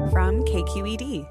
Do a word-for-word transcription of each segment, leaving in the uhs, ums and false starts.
from K Q E D.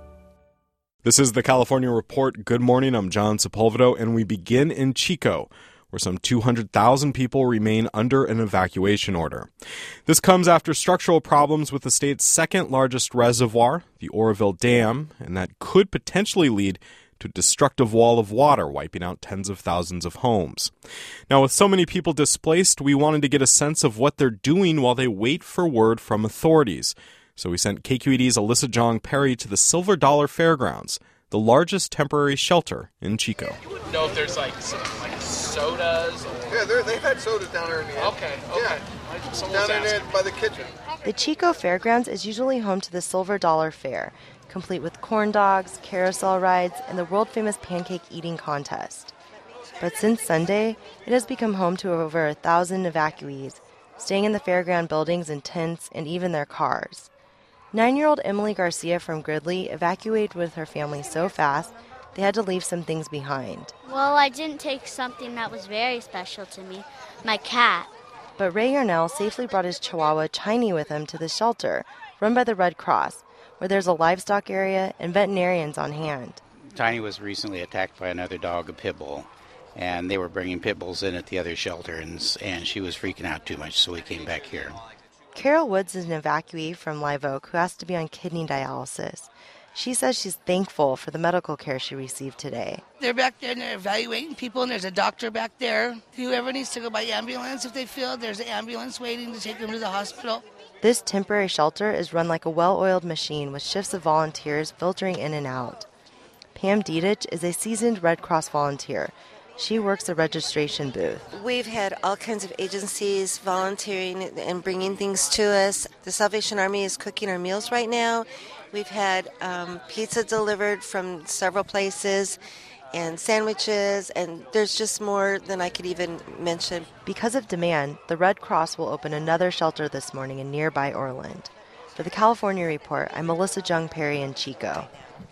This is the California Report. Good morning, I'm John Sepulveda, and we begin in Chico, where some two hundred thousand people remain under an evacuation order. This comes after structural problems with the state's second largest reservoir, the Oroville Dam, and that could potentially lead to a destructive wall of water, wiping out tens of thousands of homes. Now, with so many people displaced, we wanted to get a sense of what they're doing while they wait for word from authorities. So we sent K Q E D's Alyssa Jong Perry to the Silver Dollar Fairgrounds, the largest temporary shelter in Chico. You wouldn't know if there's like some like sodas or... Yeah, they've had sodas down there in the end. Okay, okay. Yeah. Down in there by the kitchen. The Chico Fairgrounds is usually home to the Silver Dollar Fair, complete with corn dogs, carousel rides, and the world-famous pancake eating contest. But since Sunday, it has become home to over a thousand evacuees, staying in the fairground buildings in tents and even their cars. Nine-year-old Emily Garcia from Gridley evacuated with her family so fast, they had to leave some things behind. Well, I didn't take something that was very special to me, my cat. But Ray Yarnell safely brought his Chihuahua Tiny with him to the shelter, run by the Red Cross, where there's a livestock area and veterinarians on hand. Tiny was recently attacked by another dog, a pit bull, and they were bringing pit bulls in at the other shelter, and, and she was freaking out too much, so we came back here. Carol Woods is an evacuee from Live Oak who has to be on kidney dialysis. She says she's thankful for the medical care she received today. They're back there and they're evaluating people, and there's a doctor back there. Whoever needs to go by ambulance, if they feel there's an ambulance waiting to take them to the hospital. This temporary shelter is run like a well-oiled machine with shifts of volunteers filtering in and out. Pam Dietich is a seasoned Red Cross volunteer. She works the registration booth. We've had all kinds of agencies volunteering and bringing things to us. The Salvation Army is cooking our meals right now. We've had um, pizza delivered from several places and sandwiches, and there's just more than I could even mention. Because of demand, the Red Cross will open another shelter this morning in nearby Orland. For the California Report, I'm Alyssa Jung Perry in Chico.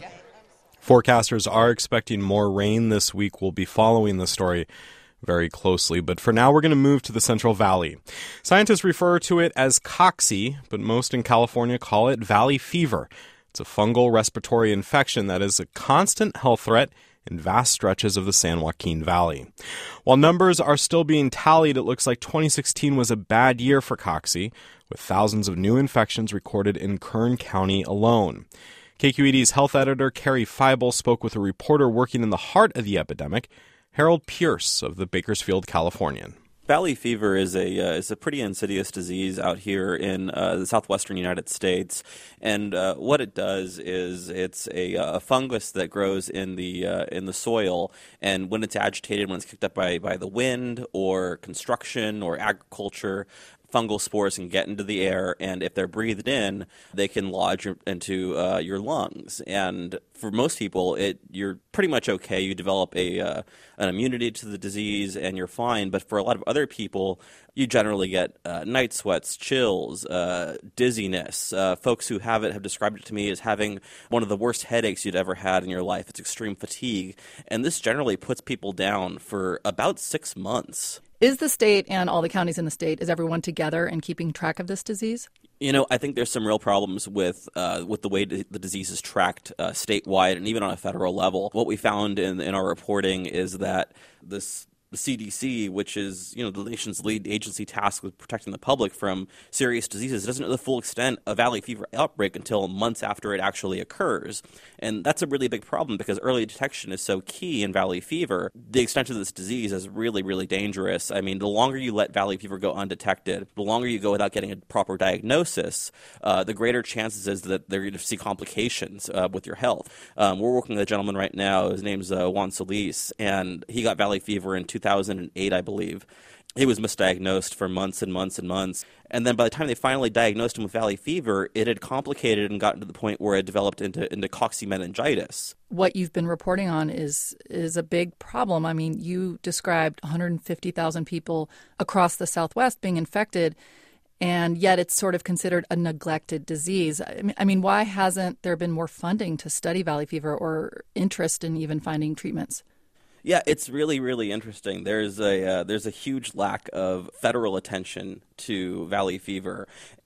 Forecasters are expecting more rain this week. We'll be following the story very closely, but for now we're going to move to the Central Valley. Scientists refer to it as cocci, but most in California call it valley fever. It's a fungal respiratory infection that is a constant health threat in vast stretches of the San Joaquin Valley. While numbers are still being tallied, it looks like twenty sixteen was a bad year for cocci, with thousands of new infections recorded in Kern County alone. K Q E D's health editor Carrie Feibel spoke with a reporter working in the heart of the epidemic, Harold Pierce of the Bakersfield Californian. Valley fever is a uh, is a pretty insidious disease out here in uh, the southwestern United States, and uh, what it does is it's a, a fungus that grows in the uh, in the soil, and when it's agitated, when it's kicked up by by the wind or construction or agriculture, fungal spores can get into the air, and if they're breathed in, they can lodge into uh, your lungs. And for most people, it you're pretty much okay. You develop a uh, an immunity to the disease, and you're fine. But for a lot of other people, you generally get uh, night sweats, chills, uh, dizziness. Uh, folks who have it have described it to me as having one of the worst headaches you'd ever had in your life. It's extreme fatigue, and this generally puts people down for about six months. Is the state and all the counties in the state, is everyone together in keeping track of this disease? You know, I think there's some real problems with uh, with the way the disease is tracked uh, statewide and even on a federal level. What we found in, in our reporting is that this the C D C, which is, you know, the nation's lead agency tasked with protecting the public from serious diseases, doesn't know the full extent of valley fever outbreak until months after it actually occurs. And that's a really big problem because early detection is so key in valley fever. The extent of this disease is really, really dangerous. I mean, the longer you let valley fever go undetected, the longer you go without getting a proper diagnosis, uh, the greater chances is that they're going to see complications uh, with your health. Um, we're working with a gentleman right now. His name's uh, Juan Solis, and he got valley fever in two thousand eight, I believe. He was misdiagnosed for months and months and months. And then by the time they finally diagnosed him with valley fever, it had complicated and gotten to the point where it developed into, into cocci-meningitis. What you've been reporting on is is a big problem. I mean, you described one hundred fifty thousand people across the Southwest being infected, and yet it's sort of considered a neglected disease. I mean, I mean, why hasn't there been more funding to study valley fever or interest in even finding treatments? Yeah, it's really, really interesting. There's a uh, there's a huge lack of federal attention to valley fever.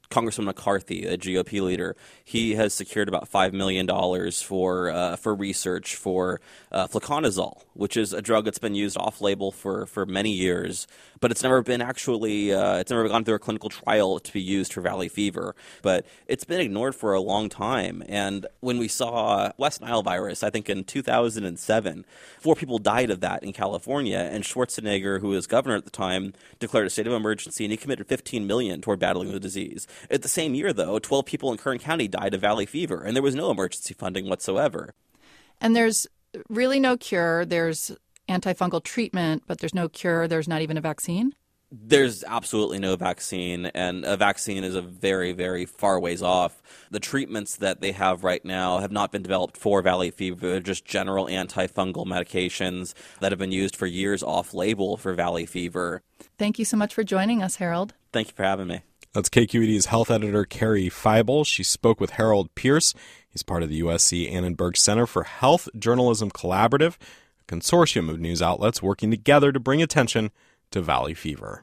Congressman McCarthy, a G O P leader, he has secured about five million dollars for uh, for research for uh, fluconazole, which is a drug that's been used off-label for, for many years, but it's never been actually, uh, it's never gone through a clinical trial to be used for valley fever. But it's been ignored for a long time. And when we saw West Nile virus, I think in two thousand seven, four people died of that in California, and Schwarzenegger, who was governor at the time, declared a state of emergency, and he committed fifteen million dollars toward battling the disease. At the same year, though, twelve people in Kern County died of valley fever, and there was no emergency funding whatsoever. And there's really no cure. There's antifungal treatment, but there's no cure. There's not even a vaccine? There's absolutely no vaccine, and a vaccine is a very, very far ways off. The treatments that they have right now have not been developed for valley fever. They're just general antifungal medications that have been used for years off-label for valley fever. Thank you so much for joining us, Harold. Thank you for having me. That's K Q E D's health editor, Carrie Feibel. She spoke with Harold Pierce. He's part of the U S C Annenberg Center for Health Journalism Collaborative, a consortium of news outlets working together to bring attention to valley fever.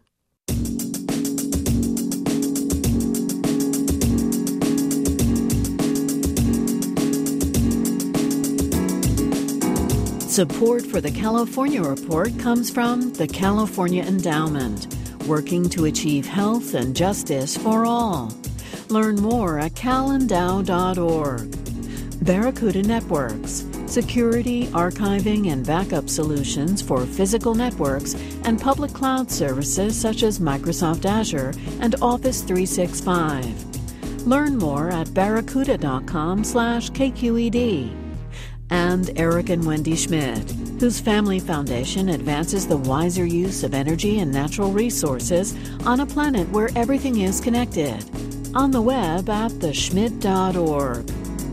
Support for the California Report comes from the California Endowment, working to achieve health and justice for all. Learn more at cal endow dot org. Barracuda Networks, security, archiving, and backup solutions for physical networks and public cloud services such as Microsoft Azure and Office three sixty-five. Learn more at barracuda dot com slash K Q E D. And Eric and Wendy Schmidt, whose family foundation advances the wiser use of energy and natural resources on a planet where everything is connected. On the web at the schmidt dot org.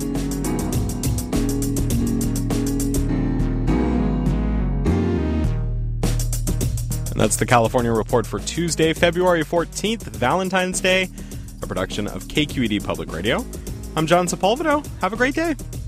And that's the California Report for Tuesday, February fourteenth, Valentine's Day, a production of K Q E D Public Radio. I'm John Sepulveda. Have a great day.